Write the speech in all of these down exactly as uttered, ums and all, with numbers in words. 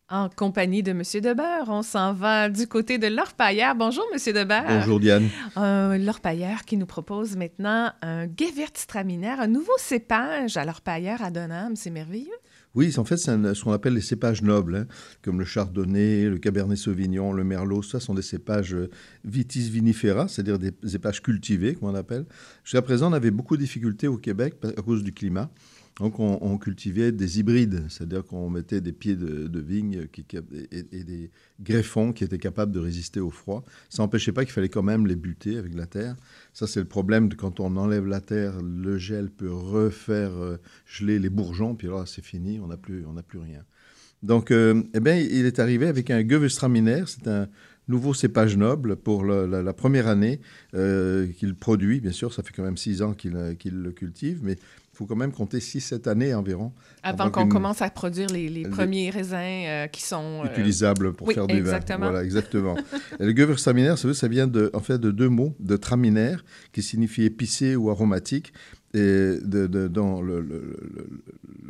En compagnie de Monsieur Debeur, on s'en va du côté de l'Orpailleur. Bonjour, Monsieur Debeur. Bonjour Diane. Euh, L'Orpailleur qui nous propose maintenant un Gewürztraminer, un nouveau cépage à l'Orpailleur à Donham. C'est merveilleux. Oui, en fait, c'est un- ce qu'on appelle les cépages nobles, hein, comme le chardonnay, le cabernet sauvignon, le merlot. Ça sont des cépages euh, vitis vinifera, c'est-à-dire des cépages cultivés, comme on appelle. Jusqu'à présent, on avait beaucoup de difficultés au Québec à cause du climat. Donc, on, on cultivait des hybrides, c'est-à-dire qu'on mettait des pieds de, de vigne qui, qui- et, et des greffons qui étaient capables de résister au froid. Ça n'empêchait pas qu'il fallait quand même les buter avec la terre. Ça, c'est le problème de quand on enlève la terre, le gel peut refaire euh, geler les bourgeons, puis là, c'est fini, on n'a plus, on n'a plus rien. Donc, euh, eh bien, il est arrivé avec un Gewürztraminer, c'est un nouveau cépage noble pour le- la, la première année euh, qu'il produit. Bien sûr, ça fait quand même six ans qu'il euh, qu'il le cultive, mais il faut quand même compter six sept années environ Avant avant qu'on qu'une commence à produire les, les les- premiers raisins euh, qui sont... euh, utilisable pour Oui, faire du vin. exactement. Voilà, exactement. Et le Gewürztraminer, ça, veut- ça vient de, en fait de deux mots, de traminer, qui signifie épicé ou aromatique, et de, de- dans le, le- le- le-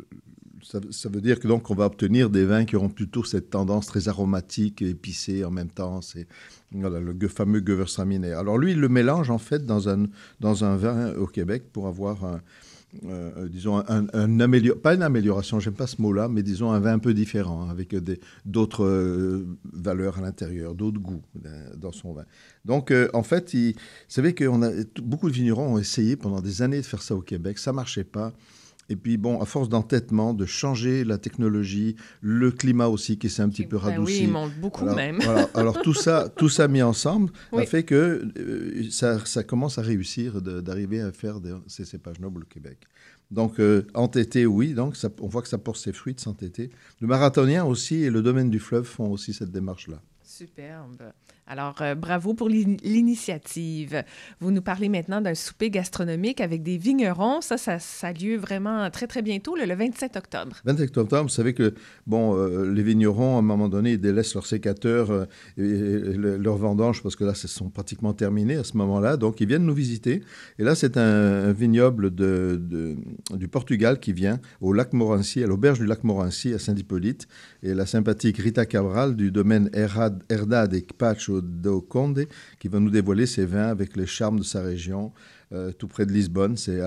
ça, ça veut dire que donc on va obtenir des vins qui auront plutôt cette tendance très aromatique et épicée en même temps. C'est voilà, le ge- fameux Gewürztraminer. Alors lui, il le mélange en fait dans un, dans un vin au Québec pour avoir un, euh, disons, un, un amélior... pas une amélioration, j'aime pas ce mot-là, mais disons un vin un peu différent, hein, avec des, d'autres euh, valeurs à l'intérieur, d'autres goûts euh, dans son vin. Donc, euh, en fait, il... vous savez que on a... beaucoup de vignerons ont essayé pendant des années de faire ça au Québec, ça marchait pas. Et puis, bon, à force d'entêtement, de changer la technologie, le climat aussi qui s'est un petit peu Ben oui, ils radouci. montent beaucoup Alors, même. voilà. Alors tout ça, tout ça mis ensemble a Oui. fait que euh, ça, ça commence à réussir de- d'arriver à faire de- ces cépages nobles au Québec. Donc, euh, entêté, oui, donc ça- on voit que ça porte ses fruits de s'entêter. Le marathonien aussi et le domaine du fleuve font aussi cette démarche-là. Superbe. Alors, euh, bravo pour l'in- l'initiative. Vous nous parlez maintenant d'un souper gastronomique avec des vignerons. Ça, ça, ça a lieu vraiment très, très bientôt, le, le vingt-sept octobre. vingt-sept octobre, vous savez que bon, euh, les vignerons, à un moment donné, ils délaissent leurs sécateurs euh, et, et le- leurs vendanges, parce que là, ce sont pratiquement terminés à ce moment-là. Donc, ils viennent nous visiter. Et là, c'est un, un vignoble de, de- du Portugal qui vient au lac Morancy, à l'auberge du lac Morancy, à Saint-Hippolyte. Et la sympathique Rita Cabral du domaine Herad- Herdade et Pacho do Conde, qui va nous dévoiler ses vins avec les charmes de sa région. Euh, tout près de Lisbonne, c'est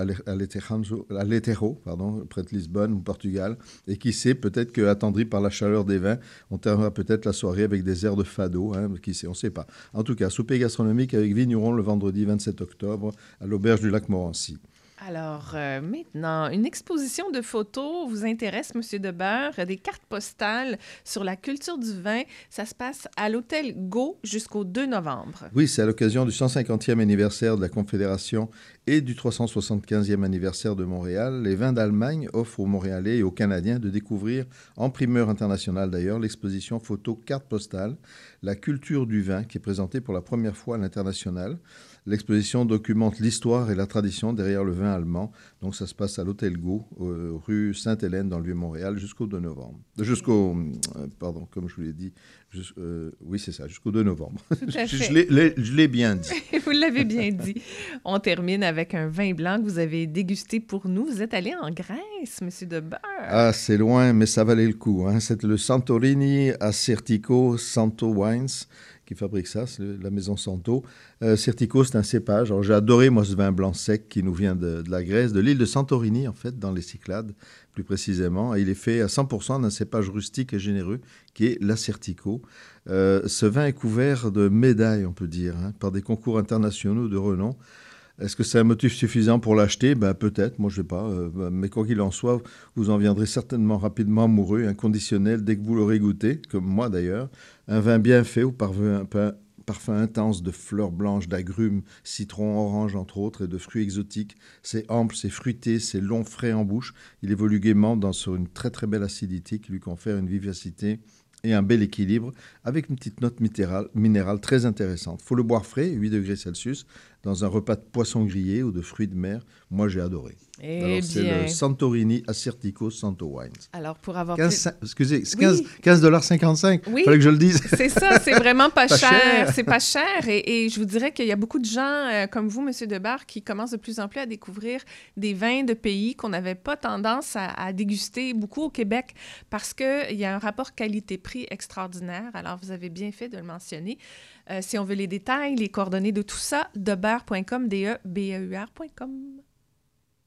Alentejo, pardon, près de Lisbonne, au Portugal. Et qui sait, peut-être qu'attendri par la chaleur des vins, on terminera peut-être la soirée avec des airs de fado, hein, qui sait, on ne sait pas. En tout cas, souper gastronomique avec vigneron le vendredi vingt-sept octobre à l'auberge du lac Morancy. Alors, euh, maintenant, une exposition de photos vous intéresse, Monsieur Debeur, des cartes postales sur la culture du vin. Ça se passe à l'hôtel Go jusqu'au deux novembre. Oui, c'est à l'occasion du cent cinquantième anniversaire de la Confédération et du trois cent soixante-quinzième anniversaire de Montréal. Les vins d'Allemagne offrent aux Montréalais et aux Canadiens de découvrir, en primeur internationale d'ailleurs, l'exposition photo carte postale, la culture du vin, qui est présentée pour la première fois à l'international. L'exposition documente l'histoire et la tradition derrière le vin allemand. Donc ça se passe à l'Hôtel Go, euh, rue Sainte-Hélène, dans le Vieux-Montréal, jusqu'au deux novembre. Jusqu'au, euh, pardon, comme je vous l'ai dit, jus- euh, oui c'est ça, jusqu'au deux novembre. Tout à je fait. je l'ai- l'ai- je l'ai bien dit. Vous l'avez bien dit. On termine avec un vin blanc que vous avez dégusté pour nous. Vous êtes allé en Grèce, Monsieur Debeur. Ah, c'est loin, mais ça valait le coup, hein. C'est le Santorini Assertico Santo Wines qui fabrique ça, c'est la maison Santo. Euh, Certico, c'est un cépage. Alors, j'ai adoré, moi, ce vin blanc sec qui nous vient de, de la Grèce, de l'île de Santorini, en fait, dans les Cyclades, plus précisément. Et il est fait à cent pour cent d'un cépage rustique et généreux qui est l'Assertico. Euh, ce vin est couvert de médailles, on peut dire, hein, par des concours internationaux de renom. Est-ce que c'est un motif suffisant pour l'acheter? Ben, peut-être, moi je ne sais pas. Euh, mais quoi qu'il en soit, vous en viendrez certainement rapidement amoureux, inconditionnel, dès que vous l'aurez goûté, comme moi d'ailleurs. Un vin bien fait, au parfum, un parfum intense de fleurs blanches, d'agrumes, citron, orange entre autres, et de fruits exotiques. C'est ample, c'est fruité, c'est long, frais en bouche. Il évolue gaiement dans, sur une très très belle acidité qui lui confère une vivacité et un bel équilibre, avec une petite note minérale, minérale très intéressante. Il faut le boire frais, huit degrés Celsius, dans un repas de poisson grillé ou de fruits de mer. Moi, j'ai adoré. Eh Alors, c'est bien. le Santorini Assertico Santo Wines. Alors, pour avoir quinze, plus... excusez, c'est Oui. quinze dollars cinquante-cinq. Il Oui. fallait que je le dise. C'est ça, c'est vraiment pas, Pas cher. cher. C'est pas cher. Et, et je vous dirais qu'il y a beaucoup de gens euh, comme vous, M. Debar, qui commencent de plus en plus à découvrir des vins de pays qu'on n'avait pas tendance à, à déguster beaucoup au Québec parce qu'il y a un rapport qualité-prix extraordinaire. Alors, vous avez bien fait de le mentionner. Euh, si on veut les détails, les coordonnées de tout ça, debar point com, D E B E U R point com.